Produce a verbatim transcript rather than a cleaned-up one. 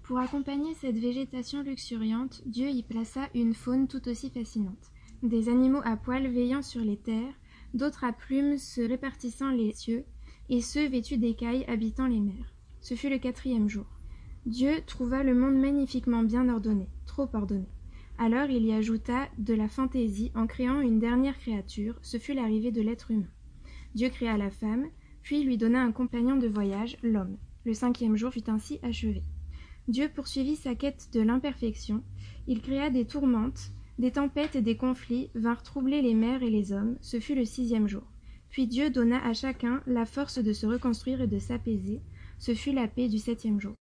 Pour accompagner cette végétation luxuriante, Dieu y plaça une faune tout aussi fascinante. Des animaux à poils veillant sur les terres, d'autres à plumes se répartissant les cieux, et ceux vêtus d'écailles habitant les mers. Ce fut le quatrième jour. Dieu trouva le monde magnifiquement bien ordonné, trop ordonné. Alors il y ajouta de la fantaisie en créant une dernière créature, ce fut l'arrivée de l'être humain. Dieu créa la femme, puis lui donna un compagnon de voyage, l'homme. Le cinquième jour fut ainsi achevé. Dieu poursuivit sa quête de l'imperfection, il créa des tourmentes, des tempêtes et des conflits vinrent troubler les mers et les hommes, ce fut le sixième jour. Puis Dieu donna à chacun la force de se reconstruire et de s'apaiser, ce fut la paix du septième jour.